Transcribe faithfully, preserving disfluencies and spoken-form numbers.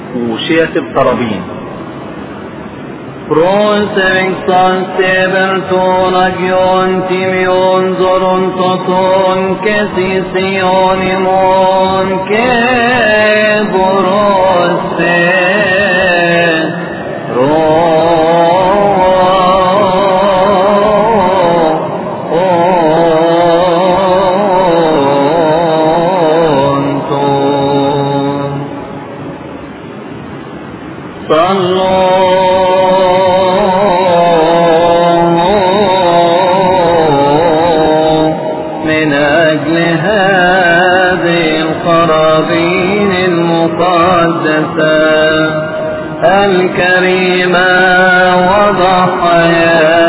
وشية بطرابين. Prosexan severtonagion timion zoron toton kesisionimon ke borose ro الكريمة وضحايا